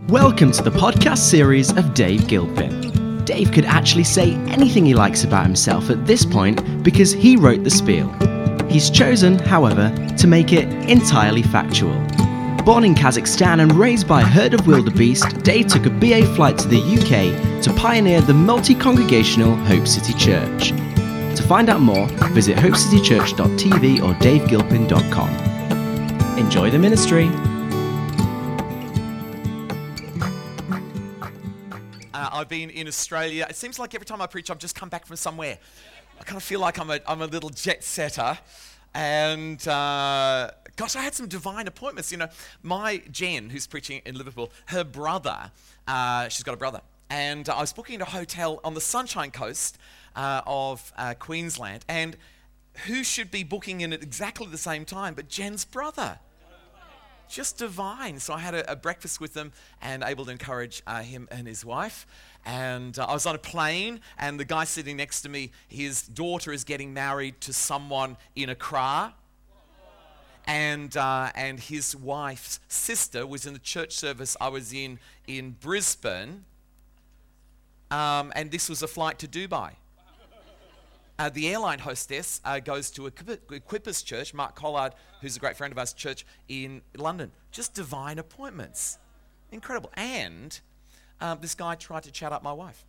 Welcome to the podcast series of Dave Gilpin. Dave could actually say anything he likes about himself at this point because he wrote the spiel. He's chosen, however, to make it entirely factual. Born in Kazakhstan and raised by a herd of wildebeest, Dave took a BA flight to the UK to pioneer the multi-congregational Hope City Church. To find out more, visit hopecitychurch.tv or davegilpin.com. Enjoy the ministry. I've been in Australia. It seems like every time I preach, I've just come back from somewhere. I kind of feel like I'm a little jet setter. And gosh, I had some divine appointments. You know, my Jen, who's preaching in Liverpool, her brother, she's got a brother. And I was booking a hotel on the Sunshine Coast of Queensland. And who should be booking in at exactly the same time but Jen's brother? Just divine. So I had a breakfast with them and able to encourage him and his wife. And I was on a plane, and the guy sitting next to me, his daughter is getting married to someone in Accra. And his wife's sister was in the church service I was in Brisbane. And this was a flight to Dubai. The airline hostess goes to Equippers Church, Mark Collard, who's a great friend of ours, church in London. Just divine appointments. Incredible. And this guy tried to chat up my wife.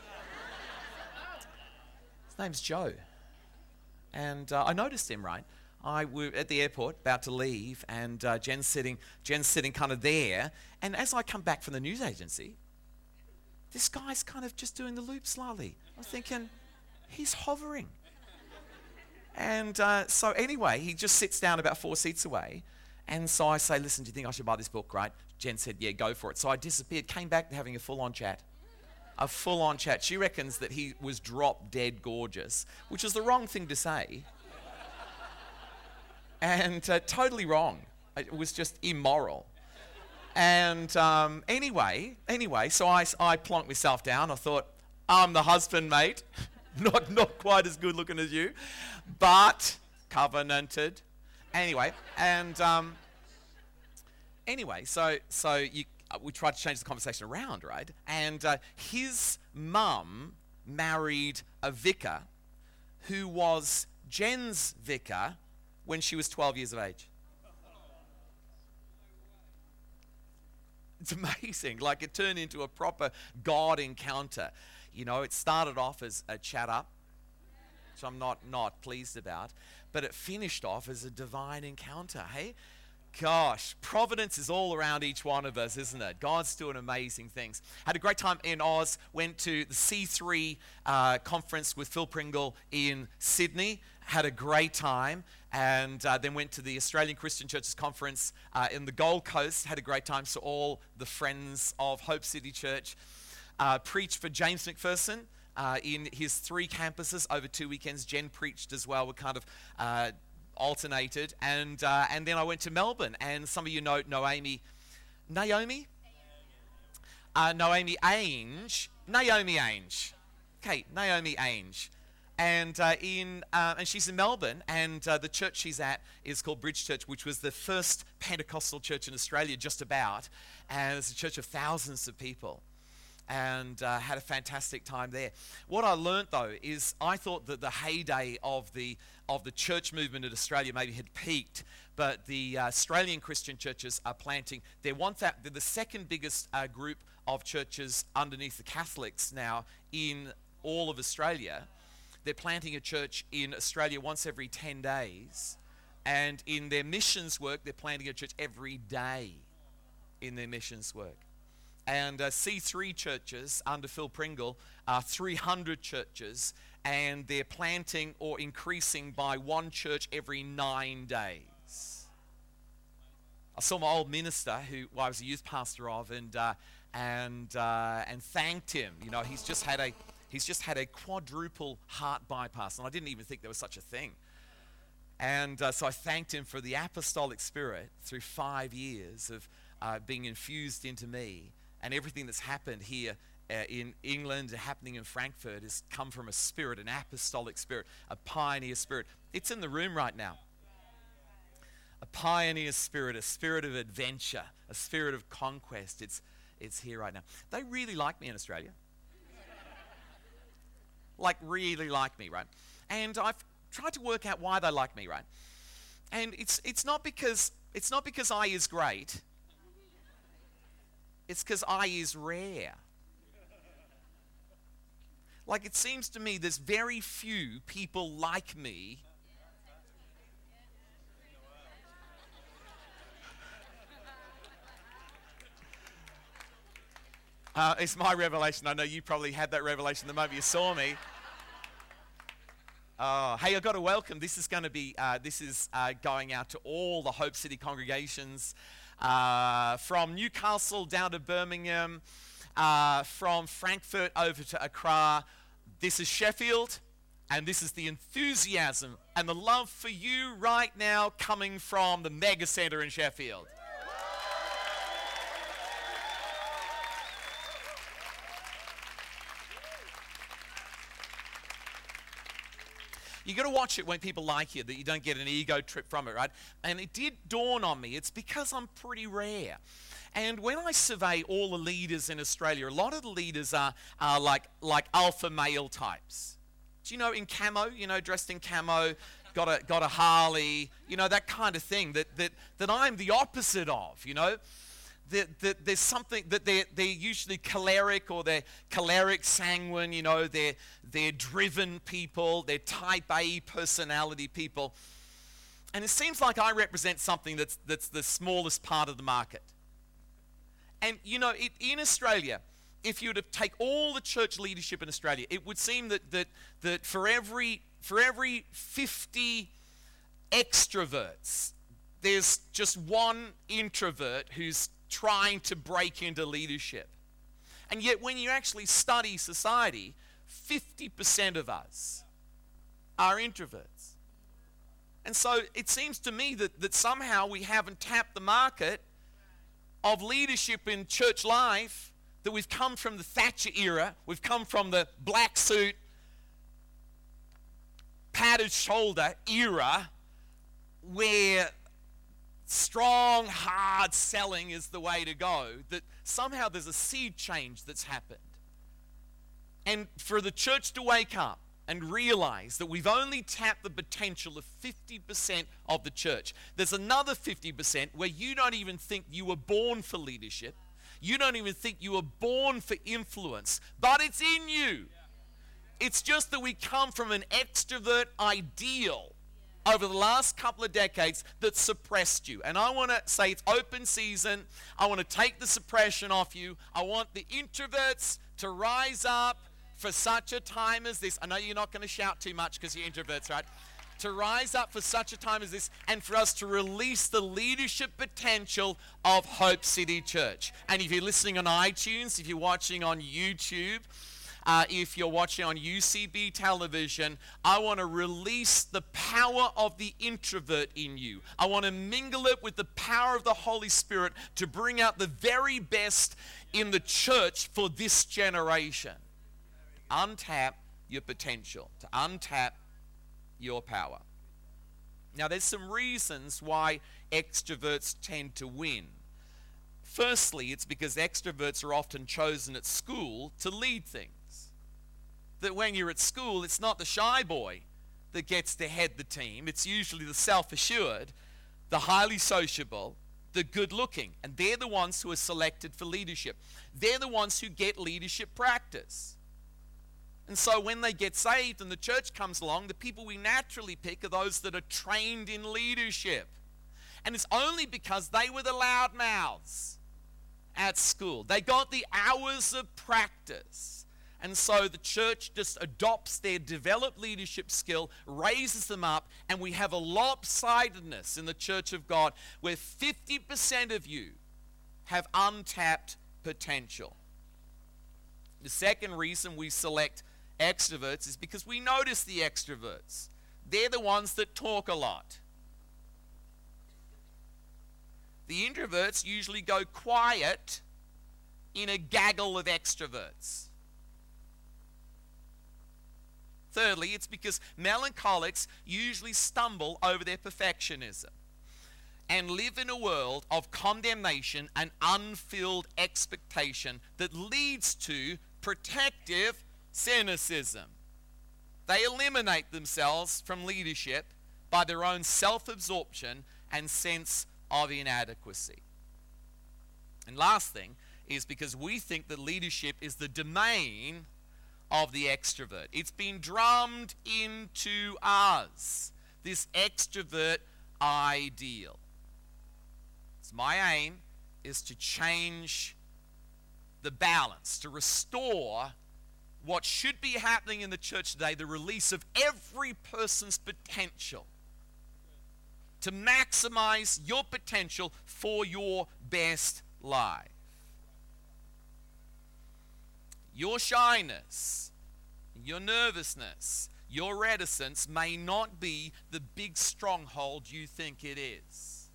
His name's Joe. And I noticed him, right? We're at the airport, about to leave, and Jen's sitting kind of there. And as I come back from the news agency, this guy's kind of just doing the loop slightly. I was thinking, he's hovering. And so anyway, he just sits down about 4 seats away. And so I say, listen, do you think I should buy this book, right? Jen said, yeah, go for it. So I disappeared, came back having a full-on chat. A full-on chat. She reckons that he was drop dead gorgeous, which is the wrong thing to say. And totally wrong. It was just immoral. And anyway, so I plonked myself down. I thought, I'm the husband, mate. Not quite as good looking as you, but covenanted. Anyway, and so we tried to change the conversation around, right? And his mum married a vicar who was Jen's vicar when she was 12 years of age. It's amazing. Like, it turned into a proper God encounter. You know, it started off as a chat up, which I'm not pleased about, but it finished off as a divine encounter, hey? Gosh, providence is all around each one of us, isn't it? God's doing amazing things. Had a great time in Oz, went to the C3 conference with Phil Pringle in Sydney, had a great time, and then went to the Australian Christian Churches Conference in the Gold Coast, had a great time, so all the friends of Hope City Church. Preached for James McPherson in his 3 campuses over 2 weekends. Jen preached as well. We kind of alternated. And then I went to Melbourne. And some of you know Naomi Ainge. Okay, Naomi Ainge. And she's in Melbourne, and the church she's at is called Bridge Church, which was the first Pentecostal church in Australia, just about. And it's a church of thousands of people. And had a fantastic time there. What I learnt, though, is I thought that the heyday of the church movement in Australia maybe had peaked, but the Australian Christian churches are planting. They're the second biggest group of churches underneath the Catholics now in all of Australia. They're planting a church in Australia once every 10 days, and in their missions work, they're planting a church every day in their missions work. And C3 churches under Phil Pringle are 300 churches, and they're planting or increasing by 1 church every 9 days. I saw my old minister, who I was a youth pastor of, and thanked him. You know, he's just had a quadruple heart bypass, and I didn't even think there was such a thing. And so I thanked him for the apostolic spirit through 5 years of being infused into me. And everything that's happened here in England, happening in Frankfurt, has come from a spirit, an apostolic spirit, a pioneer spirit. It's in the room right now. A pioneer spirit, a spirit of adventure, a spirit of conquest. It's here right now. They really like me in Australia. Like, really like me, right? And I've tried to work out why they like me, right? And it's not because I is great. It's because I is rare. Like, it seems to me there's very few people like me. It's my revelation. I know you probably had that revelation the moment you saw me. Oh, hey, I've got to welcome. This is going out to all the Hope City congregations from Newcastle down to Birmingham, from Frankfurt over to Accra. This is Sheffield, and this is the enthusiasm and the love for you right now coming from the Mega Centre in Sheffield. You got to watch it when people like you, that you don't get an ego trip from it, right? And it did dawn on me, it's because I'm pretty rare. And when I survey all the leaders in Australia, a lot of the leaders are like alpha male types. Do you know, in camo, dressed in camo, got a Harley, that kind of thing that I'm the opposite of, That there's something that they're usually choleric, or they're choleric sanguine, they're driven people, they're type A personality people. And it seems like I represent something that's the smallest part of the market. And in Australia, if you were to take all the church leadership in Australia, it would seem that for every 50 extroverts, there's just one introvert who's trying to break into leadership. And yet when you actually study society, 50% of us are introverts. And so it seems to me that somehow we haven't tapped the market of leadership in church life, that we've come from the Thatcher era, we've come from the black suit, padded shoulder era, where strong, hard selling is the way to go, that somehow there's a seed change that's happened. And for the church to wake up and realize that we've only tapped the potential of 50% of the church. There's another 50% where you don't even think you were born for leadership. You don't even think you were born for influence, but it's in you. It's just that we come from an extrovert ideal over the last couple of decades that suppressed you. And I want to say it's open season. I want to take the suppression off you. I want the introverts to rise up for such a time as this. I know you're not going to shout too much because you're introverts, right? To rise up for such a time as this, and for us to release the leadership potential of Hope City Church. And if you're listening on iTunes, if you're watching on YouTube, if you're watching on UCB television, I want to release the power of the introvert in you. I want to mingle it with the power of the Holy Spirit to bring out the very best in the church for this generation. Untap your potential, to untap your power. Now, there's some reasons why extroverts tend to win. Firstly, it's because extroverts are often chosen at school to lead things. That when you're at school, it's not the shy boy that gets to head the team. It's usually the self-assured, the highly sociable, the good-looking. And they're the ones who are selected for leadership. They're the ones who get leadership practice. And so when they get saved and the church comes along, the people we naturally pick are those that are trained in leadership. And it's only because they were the loudmouths at school. They got the hours of practice. And so the church just adopts their developed leadership skill, raises them up, and we have a lopsidedness in the church of God where 50% of you have untapped potential. The second reason we select extroverts is because we notice the extroverts. They're the ones that talk a lot. The introverts usually go quiet in a gaggle of extroverts. Thirdly, it's because melancholics usually stumble over their perfectionism. and live in a world of condemnation and unfilled expectation that leads to protective cynicism. They eliminate themselves from leadership by their own self-absorption and sense of inadequacy. And last thing is because we think that leadership is the domain of the extrovert. It's been drummed into us, this extrovert ideal. So my aim is to change the balance, to restore what should be happening in the church today, the release of every person's potential, to maximize your potential for your best life. Your shyness, your nervousness, your reticence may not be the big stronghold you think it is.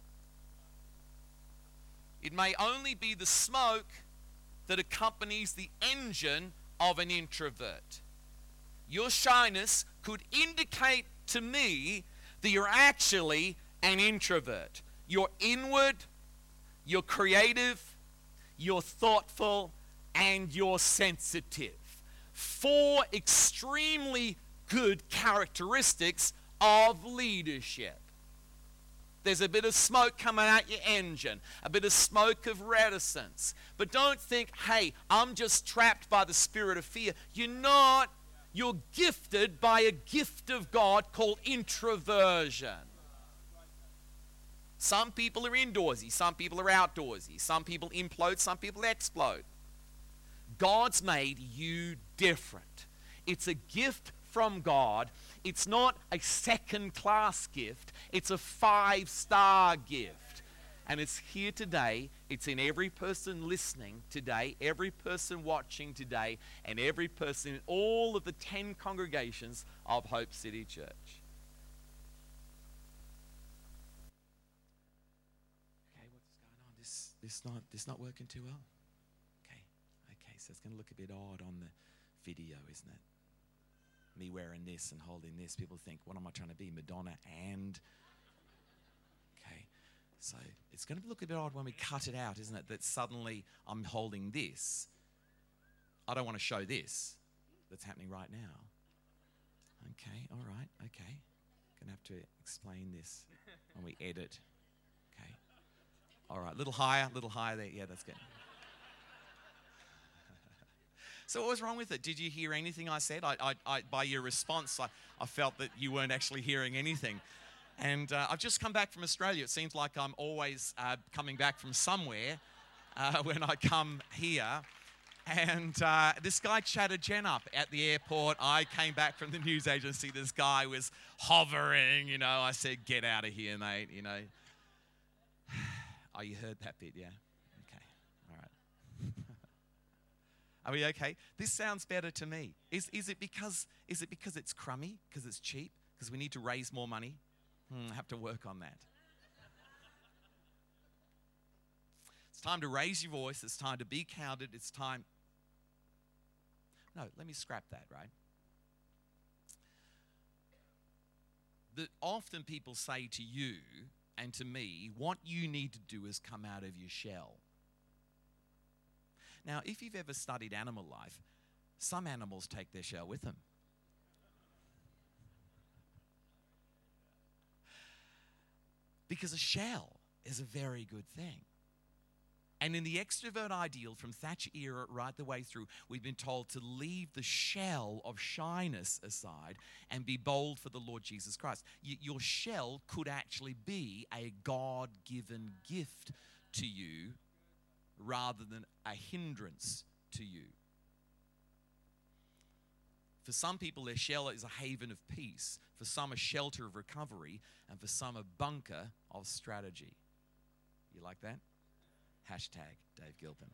It may only be the smoke that accompanies the engine of an introvert. Your shyness could indicate to me that you're actually an introvert. You're inward, you're creative, you're thoughtful, and you're sensitive. 4 extremely good characteristics of leadership. There's a bit of smoke coming out your engine, a bit of smoke of reticence. But don't think, hey, I'm just trapped by the spirit of fear. You're not. You're gifted by a gift of God called introversion. Some people are indoorsy, some people are outdoorsy, some people implode, some people explode. God's made you different. It's a gift from God. It's not a second-class gift. It's a 5-star gift. And it's here today. It's in every person listening today, every person watching today, and every person in all of the 10 congregations of Hope City Church. Okay, what's going on? This not working too well? Okay, so it's going to look a bit odd on the video, isn't it? Me wearing this and holding this. People think, what am I trying to be, Madonna and... Okay, so it's going to look a bit odd when we cut it out, isn't it? That suddenly I'm holding this. I don't want to show this that's happening right now. Okay, all right, okay. Going to have to explain this when we edit. Okay. All right, a little higher there. Yeah, that's good. So what was wrong with it? Did you hear anything I said? I by your response, I felt that you weren't actually hearing anything. And I've just come back from Australia. It seems like I'm always coming back from somewhere when I come here. And this guy chatted Jen up at the airport. I came back from the news agency. This guy was hovering, you know. I said, get out of here, mate, you know. Oh, you heard that bit, yeah? Okay, all right. Are we okay? This sounds better to me. Is it because it's crummy? Because it's cheap? Because we need to raise more money? I have to work on that. It's time to raise your voice. It's time to be counted. It's time... No, let me scrap that, right? That often people say to you and to me, what you need to do is come out of your shell. Now, if you've ever studied animal life, some animals take their shell with them. Because a shell is a very good thing. And in the extrovert ideal from Thatcher era right the way through, we've been told to leave the shell of shyness aside and be bold for the Lord Jesus Christ. Your shell could actually be a God-given gift to you rather than a hindrance to you. For some people, their shell is a haven of peace. For some, a shelter of recovery. And for some, a bunker of strategy. You like that? Hashtag Dave Gilpin.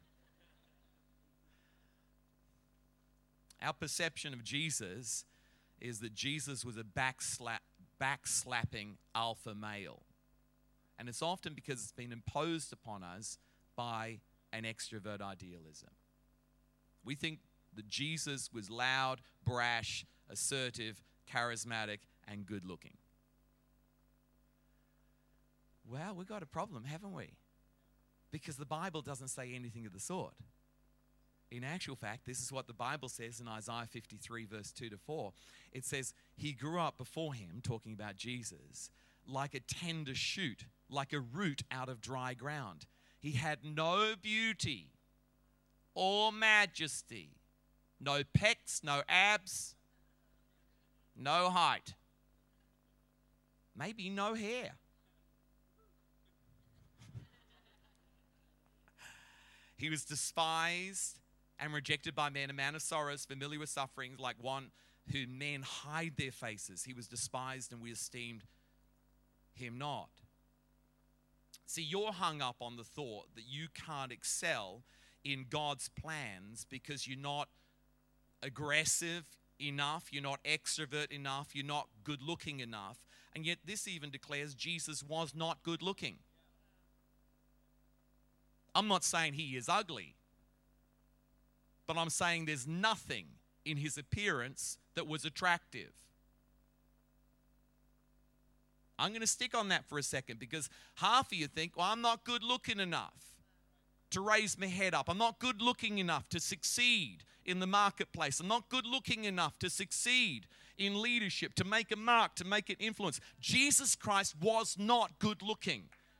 Our perception of Jesus is that Jesus was a backslapping alpha male. And it's often because it's been imposed upon us by an extrovert idealism. We think that Jesus was loud, brash, assertive, charismatic, and good-looking. Well, we've got a problem, haven't we? Because the Bible doesn't say anything of the sort. In actual fact, this is what the Bible says in Isaiah 53, verse 2 to 4. It says, he grew up before him, talking about Jesus, like a tender shoot, like a root out of dry ground. He had no beauty or majesty, no pecs, no abs, no height, maybe no hair. He was despised and rejected by men, a man of sorrows, familiar with sufferings, like one who men hide their faces. He was despised and we esteemed him not. See, you're hung up on the thought that you can't excel in God's plans because you're not aggressive enough, you're not extrovert enough, you're not good looking enough. And yet this even declares Jesus was not good looking. I'm not saying he is ugly, but I'm saying there's nothing in his appearance that was attractive. I'm going to stick on that for a second because half of you think, well, I'm not good looking enough to raise my head up. I'm not good looking enough to succeed in the marketplace. I'm not good looking enough to succeed in leadership, to make a mark, to make an influence. Jesus Christ was not good looking.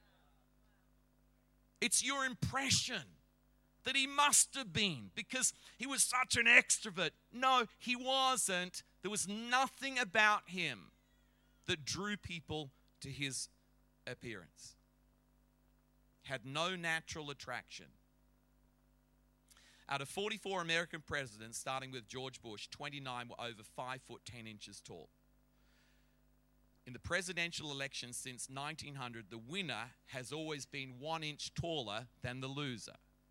It's your impression that he must have been because he was such an extrovert. No, he wasn't. There was nothing about him that drew people to his appearance. Had no natural attraction. Out of 44 American presidents, starting with George Bush, 29 were over 5 foot 10 inches tall. In the presidential election since 1900, the winner has always been 1 inch taller than the loser.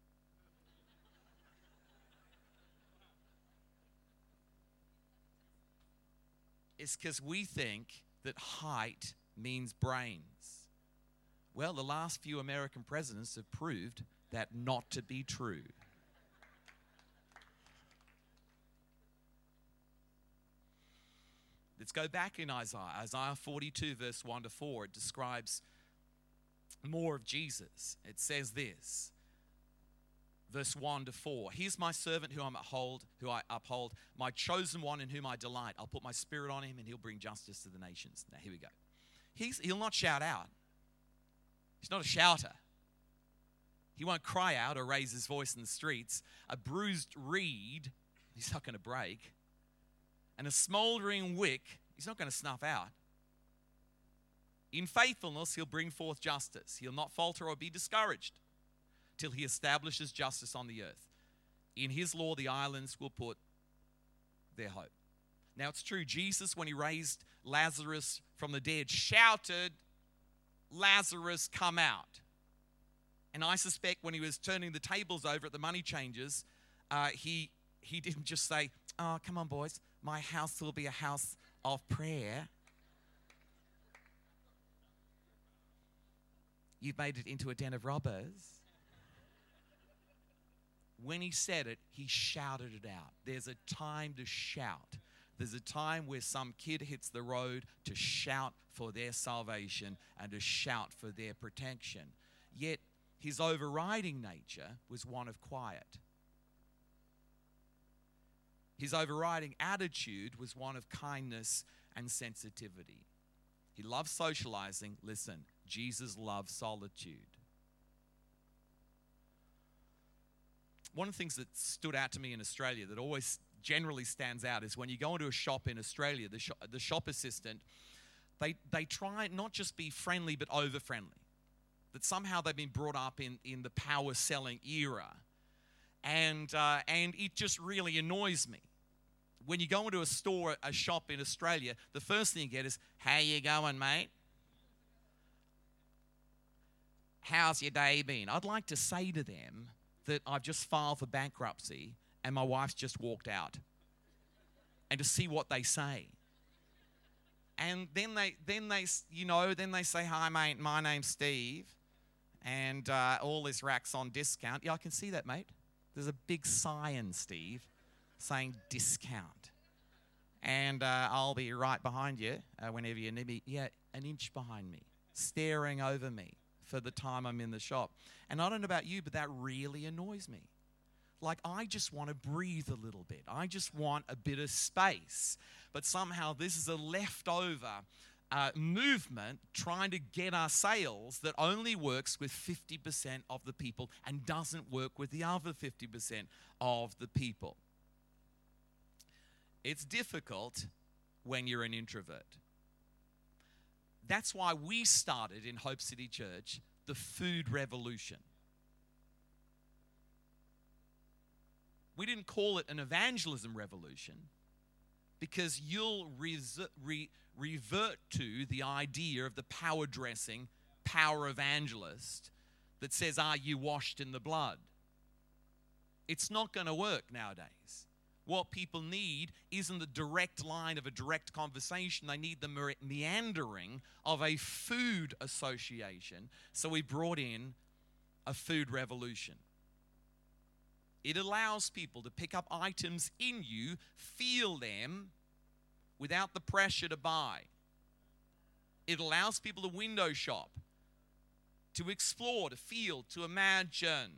It's because we think that height means brains. Well, the last few American presidents have proved that not to be true. Let's go back in Isaiah. Isaiah 42, verse 1 to 4. It describes more of Jesus. It says this, verse 1 to 4. Here's my servant who I uphold, my chosen one in whom I delight. I'll put my spirit on him and he'll bring justice to the nations. Now, here we go. He'll not shout out. He's not a shouter. He won't cry out or raise his voice in the streets. A bruised reed, he's not going to break. And a smoldering wick, he's not going to snuff out. In faithfulness, he'll bring forth justice. He'll not falter or be discouraged till he establishes justice on the earth. In his law, the islands will put their hope. Now, it's true, Jesus, when he raised Lazarus from the dead, shouted, Lazarus, come out. And I suspect when he was turning the tables over at the money changers, he didn't just say, oh, come on, boys, my house will be a house of prayer. You've made it into a den of robbers. When he said it, he shouted it out. There's a time to shout. There's a time where some kid hits the road to shout for their salvation and to shout for their protection. Yet his overriding nature was one of quiet. His overriding attitude was one of kindness and sensitivity. He loved socializing. Listen, Jesus loved solitude. One of the things that stood out to me in Australia that always generally stands out is when you go into a shop in Australia, the shop assistant, they try not just be friendly but over friendly. That somehow they've been brought up in the power selling era. And it just really annoys me. When you go into a shop in Australia, the first thing you get is, how you going, mate? How's your day been? I'd like to say to them that I've just filed for bankruptcy and my wife's just walked out, and to see what they say. And then they say, hi, mate, my name's Steve, and all this rack's on discount. Yeah, I can see that, mate. There's a big sign, Steve, saying discount. And I'll be right behind you whenever you need me. Yeah, an inch behind me. staring over me for the time I'm in the shop. And I don't know about you, but that really annoys me. Like, I just want to breathe a little bit. I just want a bit of space. But somehow this is a leftover movement trying to get our sales that only works with 50% of the people and doesn't work with the other 50% of the people. It's difficult when you're an introvert. That's why we started in Hope City Church the food revolution. We didn't call it an evangelism revolution because you'll revert to the idea of the power dressing, power evangelist that says, "Are you washed in the blood?" It's not going to work nowadays. What people need isn't the direct line of a direct conversation. They need the meandering of a food association. So we brought in a food revolution. It allows people to pick up items in you, feel them, without the pressure to buy. It allows people to window shop, to explore, to feel, to imagine.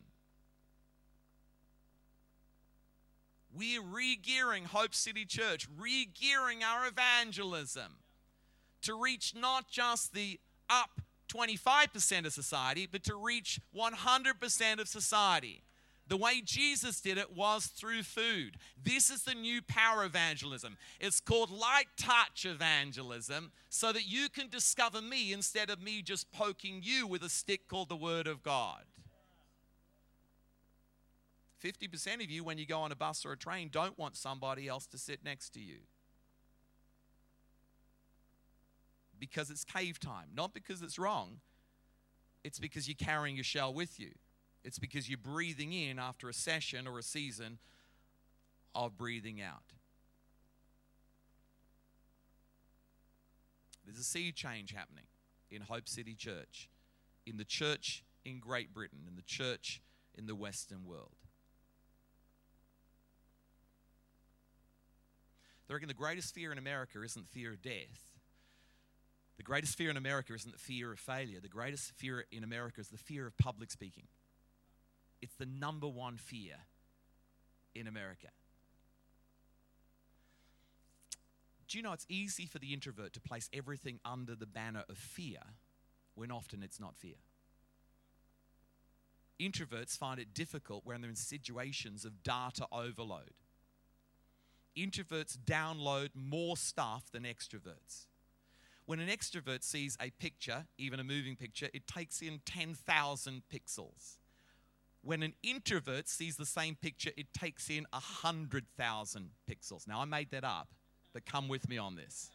We're re-gearing Hope City Church, re-gearing our evangelism to reach not just the up 25% of society, but to reach 100% of society. The way Jesus did it was through food. This is the new power evangelism. It's called light touch evangelism, so that you can discover me instead of me just poking you with a stick called the Word of God. 50% of you, when you go on a bus or a train, don't want somebody else to sit next to you. Because it's cave time. Not because it's wrong. It's because you're carrying your shell with you. It's because you're breathing in after a session or a season of breathing out. There's a sea change happening in Hope City Church, in the church in Great Britain, in the church in the Western world. I reckon the greatest fear in America isn't fear of death. The greatest fear in America isn't the fear of failure. The greatest fear in America is the fear of public speaking. It's the number one fear in America. Do you know it's easy for the introvert to place everything under the banner of fear when often it's not fear? Introverts find it difficult when they're in situations of data overload. Introverts download more stuff than extroverts. When an extrovert sees a picture, even a moving picture, it takes in 10,000 pixels. When an introvert sees the same picture, it takes in 100,000 pixels. Now, I made that up, but come with me on this.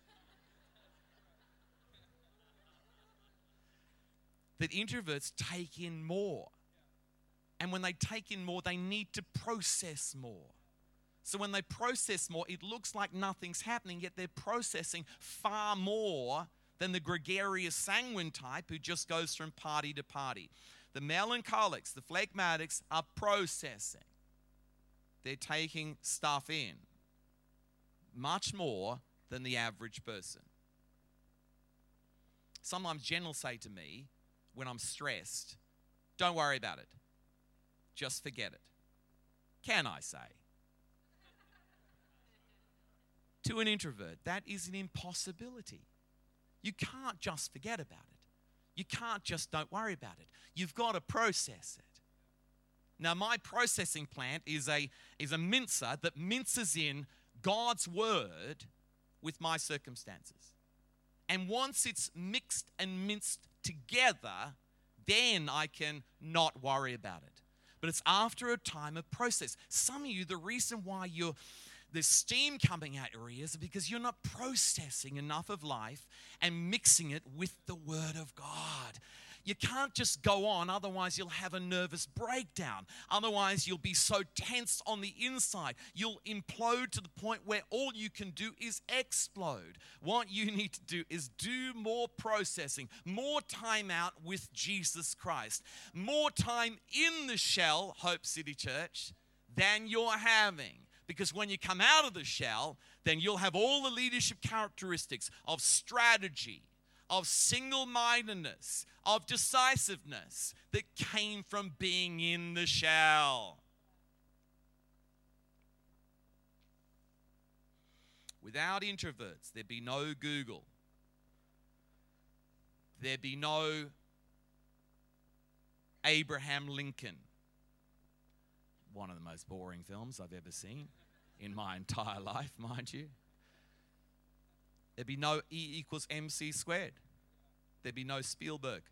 That introverts take in more. And when they take in more, they need to process more. So when they process more, it looks like nothing's happening, yet they're processing far more than the gregarious sanguine type who just goes from party to party. The melancholics, the phlegmatics are processing. They're taking stuff in much more than the average person. Sometimes Jen will say to me when I'm stressed, "Don't worry about it. Just forget it." Can I say? To an introvert, that is an impossibility. You can't just forget about it. You can't just don't worry about it. You've got to process it. Now, my processing plant is a mincer that minces in God's word with my circumstances. And once it's mixed and minced together, then I can not worry about it. But it's after a time of process. Some of you, the reason why there's steam coming out your ears because you're not processing enough of life and mixing it with the Word of God. You can't just go on, otherwise you'll have a nervous breakdown. Otherwise you'll be so tense on the inside. You'll implode to the point where all you can do is explode. What you need to do is do more processing, more time out with Jesus Christ, more time in the shell, Hope City Church, than you're having. Because when you come out of the shell, then you'll have all the leadership characteristics of strategy, of single-mindedness, of decisiveness that came from being in the shell. Without introverts, there'd be no Google. There'd be no Abraham Lincoln. One of the most boring films I've ever seen in my entire life, mind you. There'd be no E equals MC squared. There'd be no Spielberg.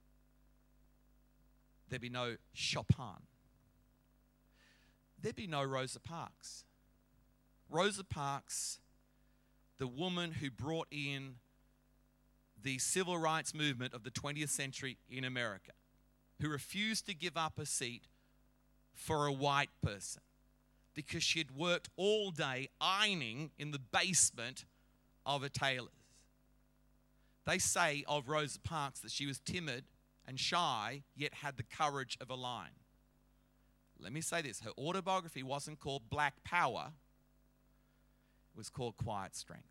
There'd be no Chopin. There'd be no Rosa Parks. Rosa Parks, the woman who brought in the civil rights movement of the 20th century in America, who refused to give up a seat for a white person because she had worked all day ironing in the basement of a tailor's. They say of Rosa Parks that she was timid and shy, yet had the courage of a lion. Let me say this, her autobiography wasn't called Black Power, it was called Quiet Strength.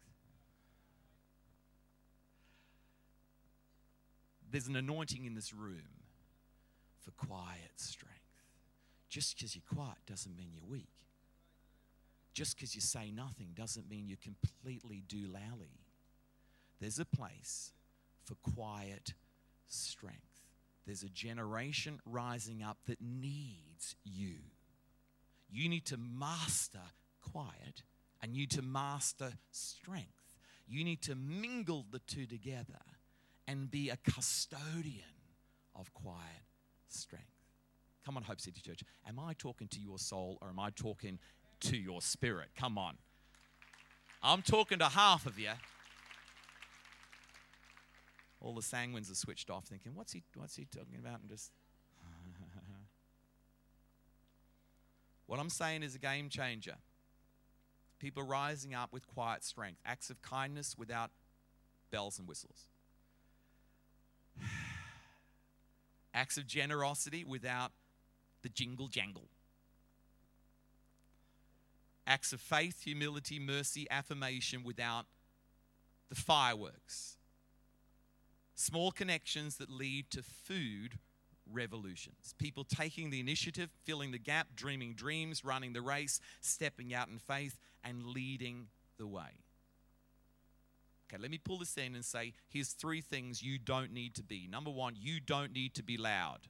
There's an anointing in this room for quiet strength. Just because you're quiet doesn't mean you're weak. Just because you say nothing doesn't mean you're completely doolally. There's a place for quiet strength. There's a generation rising up that needs you. You need to master quiet and you need to master strength. You need to mingle the two together and be a custodian of quiet strength. Come on, Hope City Church. Am I talking to your soul or am I talking to your spirit? Come on. I'm talking to half of you. All the sanguines are switched off thinking, what's he talking about? And just what I'm saying is a game changer. People rising up with quiet strength. Acts of kindness without bells and whistles. Acts of generosity without the jingle jangle. Acts of faith, humility, mercy, affirmation without the fireworks. Small connections that lead to food revolutions. People taking the initiative, filling the gap, dreaming dreams, running the race, stepping out in faith, and leading the way. Okay, let me pull this in and say, here's 3 things you don't need to be. Number 1, you don't need to be loud.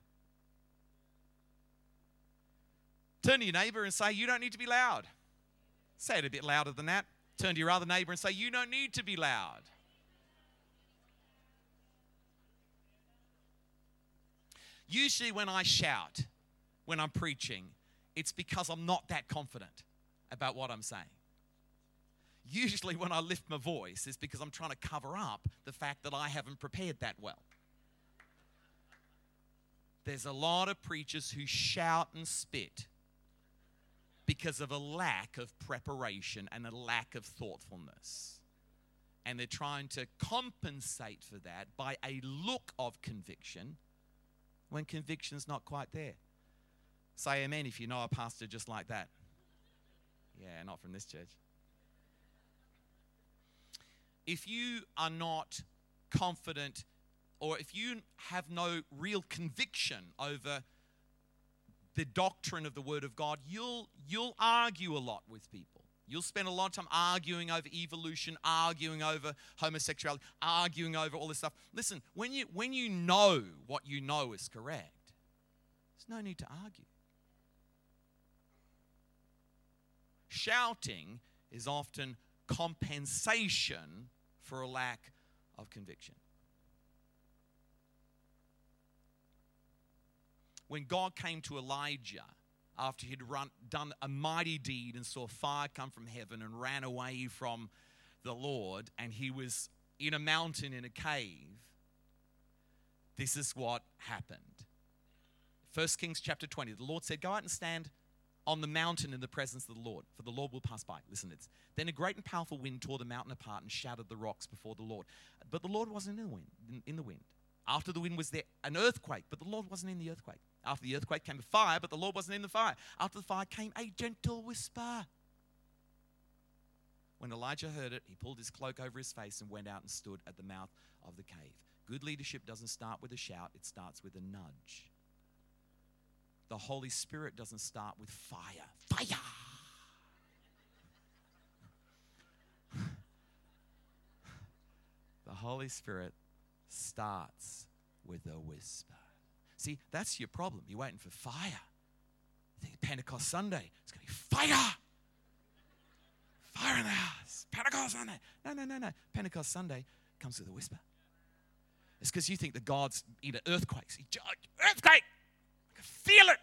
Turn to your neighbor and say, you don't need to be loud. Say it a bit louder than that. Turn to your other neighbor and say, you don't need to be loud. Usually when I shout, when I'm preaching, it's because I'm not that confident about what I'm saying. Usually when I lift my voice, it's because I'm trying to cover up the fact that I haven't prepared that well. There's a lot of preachers who shout and spit because of a lack of preparation and a lack of thoughtfulness. And they're trying to compensate for that by a look of conviction when conviction's not quite there. Say amen if you know a pastor just like that. Yeah, not from this church. If you are not confident or if you have no real conviction over the doctrine of the Word of God, you'll argue a lot with people. You'll spend a lot of time arguing over evolution, arguing over homosexuality, arguing over all this stuff. Listen, when you know what you know is correct, there's no need to argue. Shouting is often compensation for a lack of conviction. When God came to Elijah after he'd done a mighty deed and saw fire come from heaven and ran away from the Lord, and he was in a mountain in a cave, this is what happened. 1 Kings chapter 20, the Lord said, go out and stand on the mountain in the presence of the Lord, for the Lord will pass by. Listen, then a great and powerful wind tore the mountain apart and shattered the rocks before the Lord. But the Lord wasn't in the wind. After the wind was there an earthquake, but the Lord wasn't in the earthquake. After the earthquake came a fire, but the Lord wasn't in the fire. After the fire came a gentle whisper. When Elijah heard it, he pulled his cloak over his face and went out and stood at the mouth of the cave. Good leadership doesn't start with a shout, it starts with a nudge. The Holy Spirit doesn't start with fire. Fire! The Holy Spirit starts with a whisper. See, that's your problem. You're waiting for fire. You think Pentecost Sunday, it's going to be fire. Fire in the house. Pentecost Sunday. No. Pentecost Sunday comes with a whisper. It's because you think that God's into earthquakes. Earthquake! I can feel it.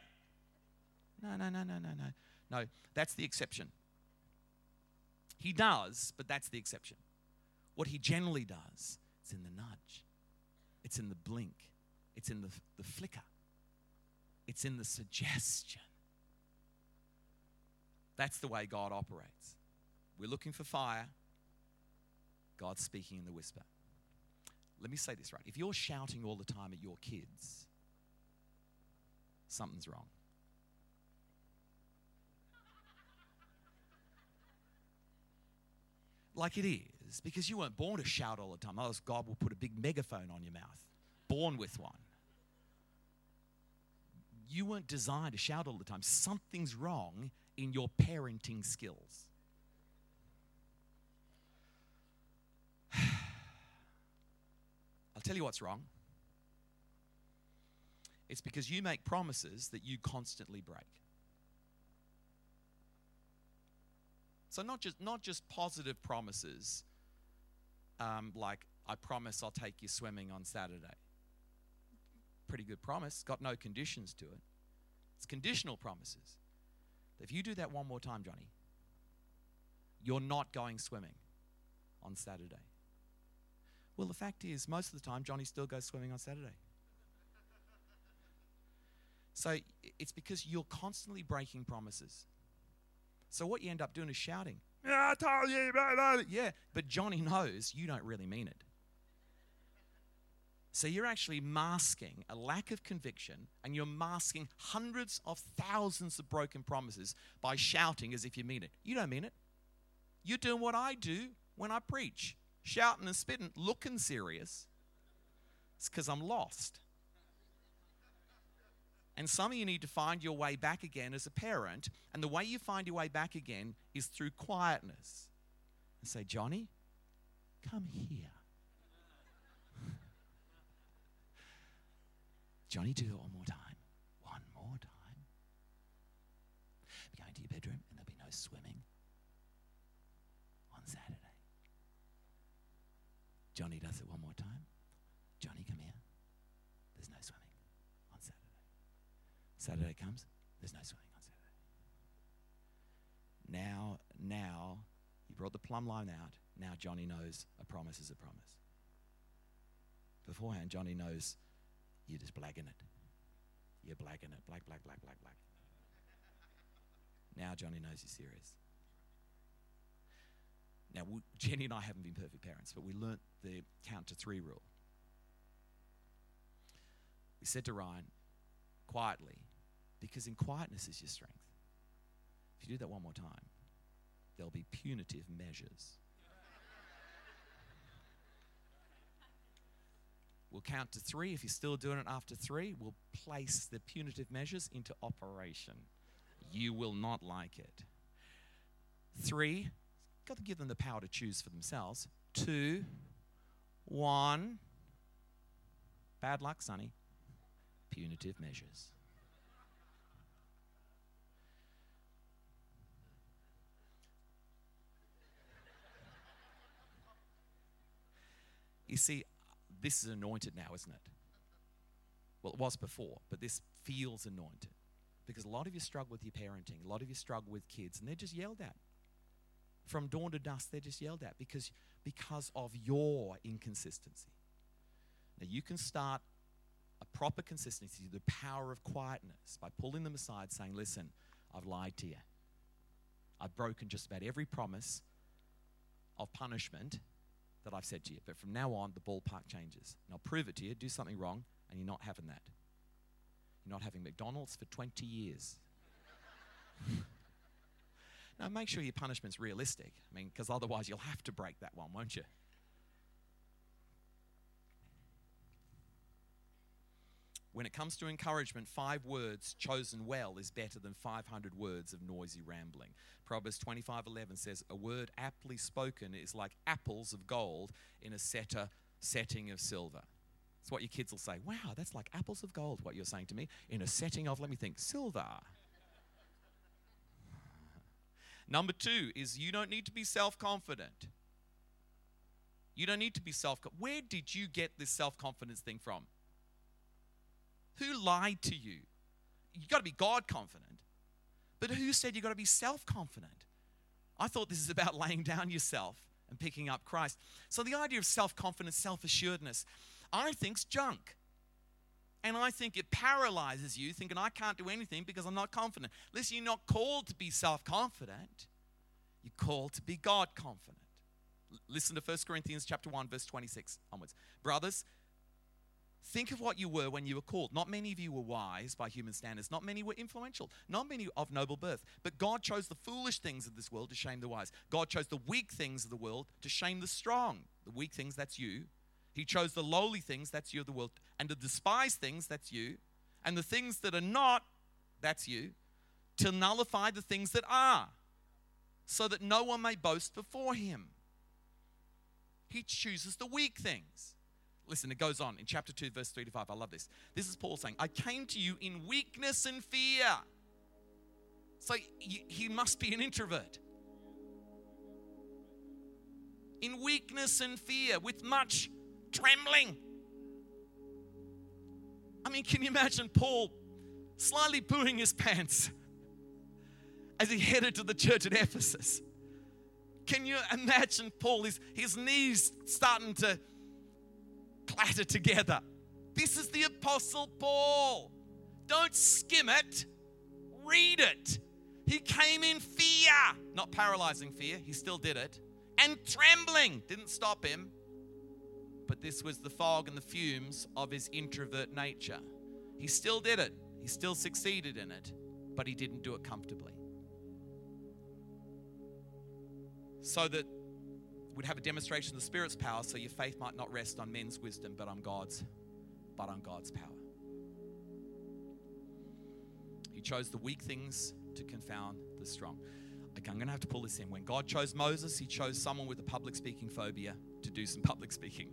No. No, that's the exception. He does, but that's the exception. What he generally does is in the nudge. It's in the blink. It's in the flicker. It's in the suggestion. That's the way God operates. We're looking for fire. God's speaking in the whisper. Let me say this right. If you're shouting all the time at your kids, something's wrong. Like it is, because you weren't born to shout all the time. Otherwise, God will put a big megaphone on your mouth. Born with one. You weren't designed to shout all the time. Something's wrong in your parenting skills. I'll tell you what's wrong. It's because you make promises that you constantly break. So not just positive promises, like I promise I'll take you swimming on Saturday. Pretty good promise, got no conditions to it. It's conditional promises. If you do that one more time, Johnny, you're not going swimming on Saturday. Well, the fact is, most of the time, Johnny still goes swimming on Saturday. So it's because you're constantly breaking promises. So what you end up doing is shouting, I told you, blah, blah. Yeah, but Johnny knows you don't really mean it. So you're actually masking a lack of conviction, and you're masking hundreds of thousands of broken promises by shouting as if you mean it. You don't mean it. You're doing what I do when I preach. Shouting and spitting, looking serious. It's because I'm lost. And some of you need to find your way back again as a parent. And the way you find your way back again is through quietness. And say, Johnny, come here. Johnny, do it one more time. One more time. Be going to your bedroom and there'll be no swimming on Saturday. Johnny does it one more time. Johnny, come here. There's no swimming on Saturday. Saturday comes, there's no swimming on Saturday. Now, you brought the plumb line out. Now Johnny knows a promise is a promise. Beforehand, Johnny knows you're just blagging it. You're blagging it. Blag. Now Johnny knows you're serious. Now, Jenny and I haven't been perfect parents, but we learnt the count to 3 rule. We said to Ryan, quietly, because in quietness is your strength. If you do that one more time, there'll be punitive measures. We'll count to 3. If you're still doing it after 3, we'll place the punitive measures into operation. You will not like it. 3, got to give them the power to choose for themselves. 2, 1. Bad luck, Sonny. Punitive measures. You see, this is anointed now, isn't it? Well, it was before, but this feels anointed. Because a lot of you struggle with your parenting. A lot of you struggle with kids, and they're just yelled at. From dawn to dusk, they're just yelled at because of your inconsistency. Now, you can start a proper consistency through the power of quietness by pulling them aside, saying, listen, I've lied to you. I've broken just about every promise of punishment that I've said to you. But from now on, the ballpark changes. And I'll prove it to you. Do something wrong, and you're not having that. You're not having McDonald's for 20 years. Now, make sure your punishment's realistic. I mean, because otherwise you'll have to break that one, won't you? When it comes to encouragement, 5 words chosen well is better than 500 words of noisy rambling. Proverbs 25:11 says, a word aptly spoken is like apples of gold in a setting of silver. It's what your kids will say. Wow, that's like apples of gold, what you're saying to me, in a setting of, let me think, silver. Number 2 is you don't need to be self-confident. You don't need to be self-confident. Where did you get this self-confidence thing from? Who lied to you? You've got to be God-confident. But who said you've got to be self-confident? I thought this is about laying down yourself and picking up Christ. So the idea of self-confidence, self-assuredness, I think's junk. And I think it paralyzes you, thinking I can't do anything because I'm not confident. Listen, you're not called to be self-confident. You're called to be God-confident. Listen to 1 Corinthians chapter 1, verse 26 onwards. Brothers, think of what you were when you were called. Not many of you were wise by human standards. Not many were influential. Not many of noble birth. But God chose the foolish things of this world to shame the wise. God chose the weak things of the world to shame the strong. The weak things, that's you. He chose the lowly things, that's you of the world. And the despised things, that's you. And the things that are not, that's you. To nullify the things that are. So that no one may boast before him. He chooses the weak things. Listen, it goes on in chapter 2, verse 3 to 5. I love this. This is Paul saying, I came to you in weakness and fear. So he must be an introvert. In weakness and fear, with much trembling. I mean, can you imagine Paul slightly pooing his pants as he headed to the church at Ephesus? Can you imagine Paul, his knees starting to clatter together? This is the Apostle Paul. Don't skim it. Read it. He came in fear, not paralyzing fear. He still did it. And trembling didn't stop him. But this was the fog and the fumes of his introvert nature. He still did it. He still succeeded in it. But he didn't do it comfortably. So that we'd have a demonstration of the Spirit's power, so your faith might not rest on men's wisdom, but on God's power. He chose the weak things to confound the strong. Okay, I'm going to have to pull this in. When God chose Moses, he chose someone with a public speaking phobia to do some public speaking.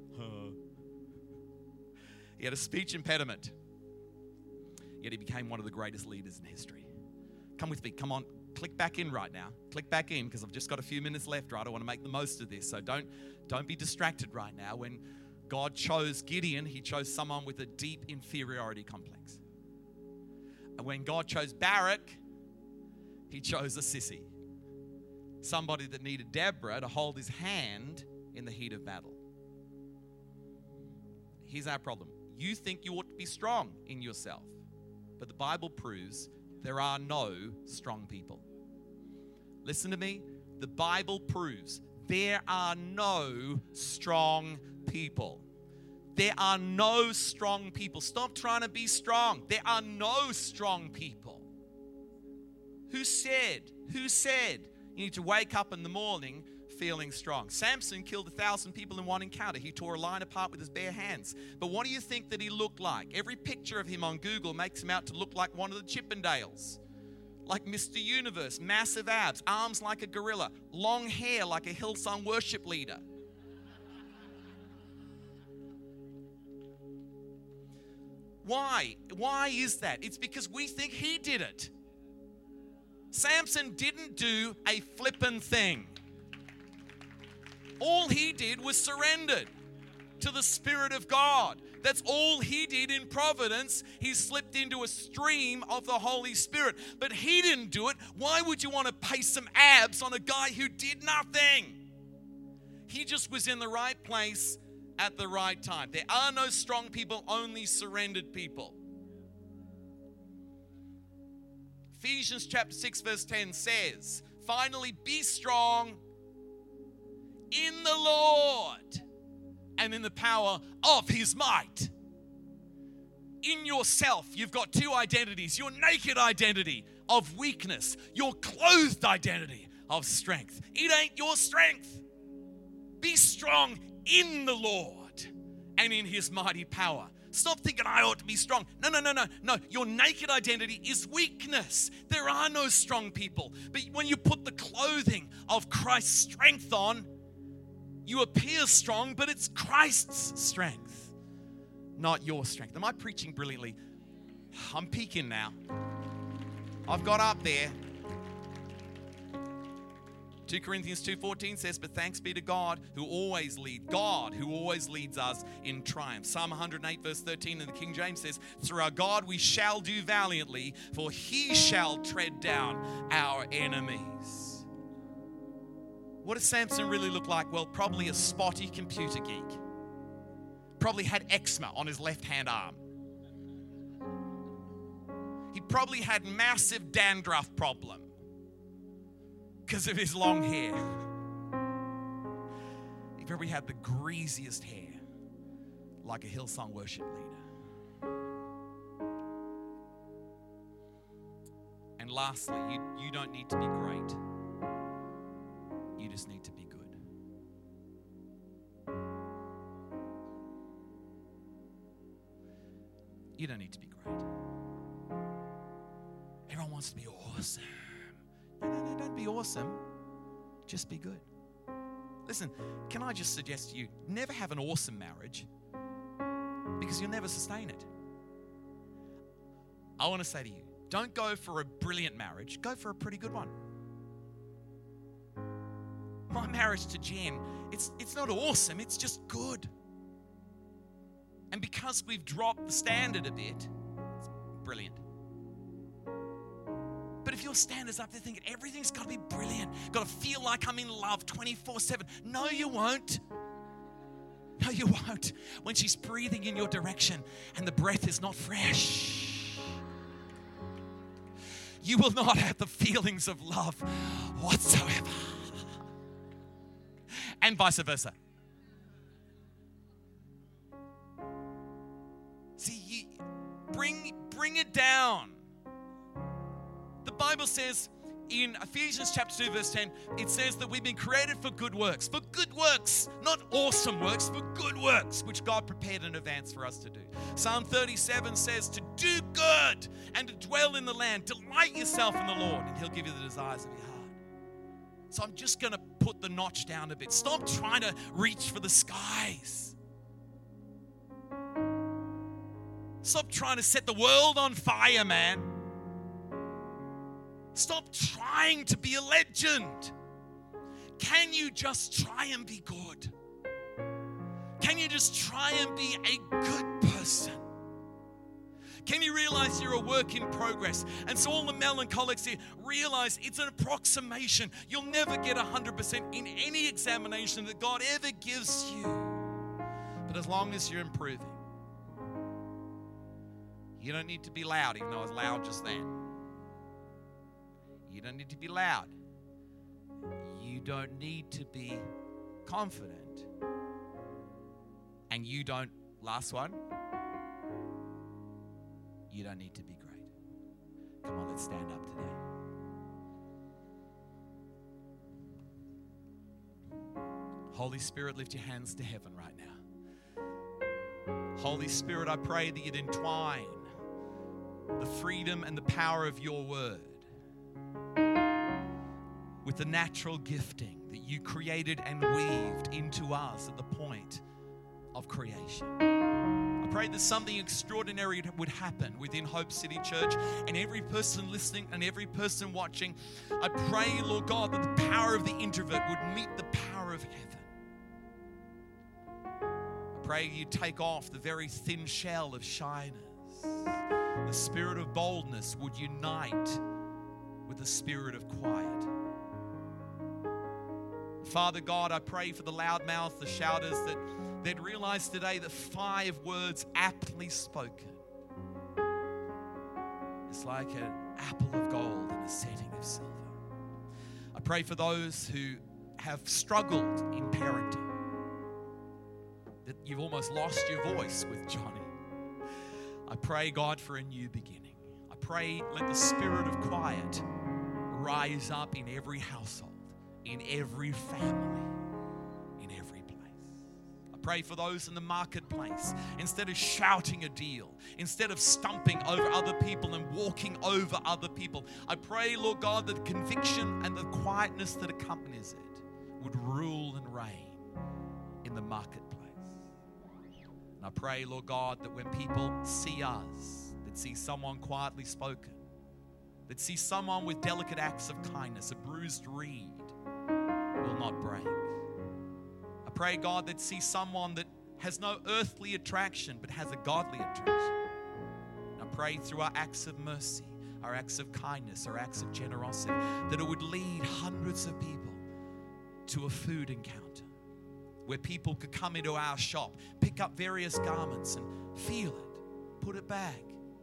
He had a speech impediment, yet he became one of the greatest leaders in history. Come with me. Come on. Click back in right now. Click back in because I've just got a few minutes left, right? I want to make the most of this. So don't be distracted right now. When God chose Gideon, he chose someone with a deep inferiority complex. And when God chose Barak, he chose a sissy. Somebody that needed Deborah to hold his hand in the heat of battle. Here's our problem. You think you ought to be strong in yourself. But the Bible proves there are no strong people. Listen to me. The Bible proves there are no strong people. There are no strong people. Stop trying to be strong. There are no strong people. Who said you need to wake up in the morning feeling strong? Samson killed 1,000 people in one encounter. He tore a lion apart with his bare hands. But what do you think that he looked like? Every picture of him on Google makes him out to look like one of the Chippendales. Like Mr. Universe, massive abs, arms like a gorilla, long hair like a Hillsong worship leader. Why? Why is that? It's because we think he did it. Samson didn't do a flippin' thing. All he did was surrendered to the Spirit of God. That's all he did in providence. He slipped into a stream of the Holy Spirit. But he didn't do it. Why would you want to paste some abs on a guy who did nothing? He just was in the right place at the right time. There are no strong people, only surrendered people. Ephesians chapter 6 verse 10 says, finally be strong in the Lord and in the power of his might. In yourself, you've got two identities. Your naked identity. of weakness, your clothed identity of strength. It ain't your strength. Be strong in the Lord and in his mighty power. Stop thinking I ought to be strong. No. Your naked identity is weakness. There are no strong people. But when you put the clothing of Christ's strength on, you appear strong, but it's Christ's strength, not your strength. Am I preaching brilliantly? I'm peaking now. I've got up there. 2 Corinthians 2:14 says, but thanks be to God who always leads us in triumph. Psalm 108 verse 13 in the King James says, through our God we shall do valiantly, for he shall tread down our enemies. What does Samson really look like? Well, probably a spotty computer geek. Probably had eczema on his left-hand arm. He probably had massive dandruff problem because of his long hair. He probably had the greasiest hair, like a Hillsong worship leader. And lastly, you don't need to be great. You just need to be good. You don't need to be great. Everyone wants to be awesome. No, don't be awesome. Just be good. Listen, can I just suggest to you, never have an awesome marriage because you'll never sustain it. I want to say to you, don't go for a brilliant marriage, go for a pretty good one. My marriage to Jen, it's not awesome, it's just good. And because we've dropped the standard a bit, it's brilliant. But if your standard's up there thinking everything's got to be brilliant, got to feel like I'm in love 24/7, no, you won't. No, you won't. When she's breathing in your direction and the breath is not fresh, you will not have the feelings of love whatsoever. And vice versa. See, bring it down. The Bible says in Ephesians chapter 2 verse 10, it says that we've been created for good works. For good works, not awesome works, for good works, which God prepared in advance for us to do. Psalm 37 says to do good and to dwell in the land. Delight yourself in the Lord and he'll give you the desires of your heart. So I'm just going to put the notch down a bit. Stop trying to reach for the skies. Stop trying to set the world on fire, man. Stop trying to be a legend. Can you just try and be good? Can you just try and be a good person? Can you realize you're a work in progress? And so all the melancholics here, realize it's an approximation. You'll never get 100% in any examination that God ever gives you. But as long as you're improving, you don't need to be loud, even though I was loud just then. You don't need to be loud. You don't need to be confident. And you don't, last one, you don't need to be great. Come on, let's stand up today. Holy Spirit, lift your hands to heaven right now. Holy Spirit, I pray that you'd entwine the freedom and the power of your word with the natural gifting that you created and weaved into us at the point of creation. I pray that something extraordinary would happen within Hope City Church and every person listening and every person watching. I pray, Lord God, that the power of the introvert would meet the power of heaven. I pray you take off the very thin shell of shyness. The spirit of boldness would unite with the spirit of quiet. Father God, I pray for the loudmouth, the shouters, that they'd realize today that 5 words aptly spoken is like an apple of gold in a setting of silver. I pray for those who have struggled in parenting, that you've almost lost your voice with Johnny. I pray, God, for a new beginning. I pray, let the spirit of quiet rise up in every household, in every family, in every place. I pray for those in the marketplace, instead of shouting a deal, instead of stumping over other people and walking over other people, I pray, Lord God, that the conviction and the quietness that accompanies it would rule and reign in the marketplace. And I pray, Lord God, that when people see us, that see someone quietly spoken, that see someone with delicate acts of kindness, a bruised reed will not break. I pray, God, that see someone that has no earthly attraction but has a godly attraction. And I pray through our acts of mercy, our acts of kindness, our acts of generosity, that it would lead hundreds of people to a food encounter where people could come into our shop, pick up various garments and feel it, put it back.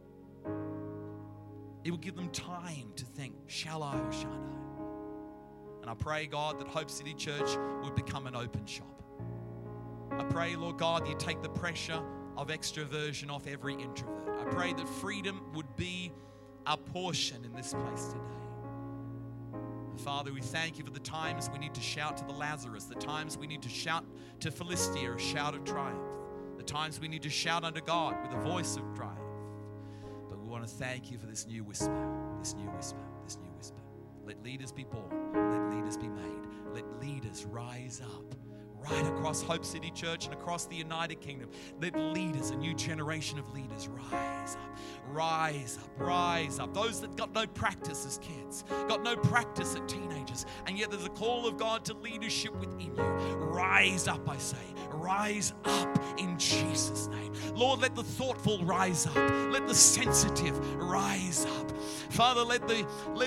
It will give them time to think, shall I or shan't I? And I pray, God, that Hope City Church would become an open shop. I pray, Lord God, you take the pressure of extroversion off every introvert. I pray that freedom would be our portion in this place today. And Father, we thank you for the times we need to shout to the Lazarus, the times we need to shout to Philistia, a shout of triumph, the times we need to shout unto God with a voice of triumph. We want to thank you for this new whisper, this new whisper, this new whisper. Let leaders be born. Let leaders be made. Let leaders rise up right across Hope City Church and across the United Kingdom. Let leaders, a new generation of leaders, rise up, rise up, rise up. Those that got no practice as kids, got no practice as teenagers, and yet there's a call of God to leadership within you. Rise up, I say. Rise up in Jesus' name. Lord, let the thoughtful rise up. Let the sensitive rise up. Father, let the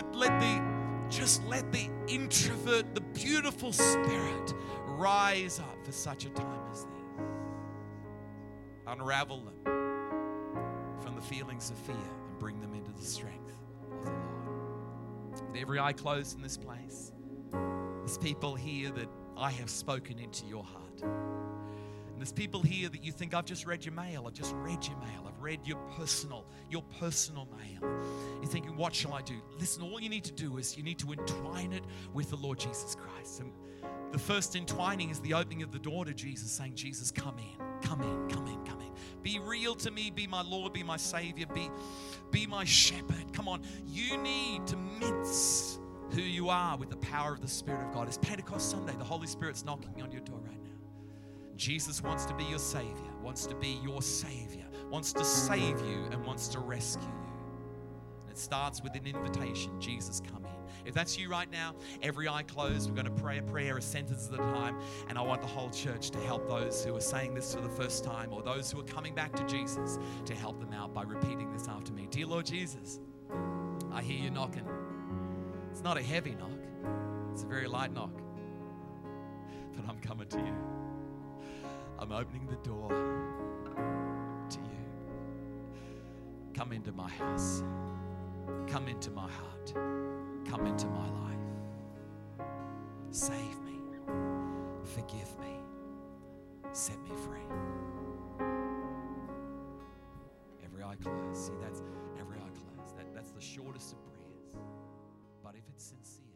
introvert, the beautiful spirit rise up for such a time as this. Unravel them from the feelings of fear and bring them into the strength of the Lord. With every eye closed in this place, there's people here that I have spoken into your heart. And there's people here that you think, I've just read your mail. I've just read your mail. I've read your personal mail. You're thinking, what shall I do? Listen, all you need to do is you need to entwine it with the Lord Jesus Christ. And the first entwining is the opening of the door to Jesus, saying, Jesus, come in, come in, come in, come in. Be real to me, be my Lord, be my Savior, be my shepherd. Come on, you need to mince who you are with the power of the Spirit of God. It's Pentecost Sunday. The Holy Spirit's knocking on your door right now. Jesus wants to be your Savior, wants to be your Savior, wants to save you and wants to rescue you. And it starts with an invitation. Jesus, come in. If that's you right now, every eye closed, we're going to pray a prayer, a sentence at a time, and I want the whole church to help those who are saying this for the first time or those who are coming back to Jesus to help them out by repeating this after me. Dear Lord Jesus, I hear you knocking. It's not a heavy knock. It's a very light knock. But I'm coming to you. I'm opening the door to you. Come into my house. Come into my heart. Come into my life. Save me. Forgive me. Set me free. Every eye closed. See, that's every eye closed. That's the shortest of prayers. But if it's sincere,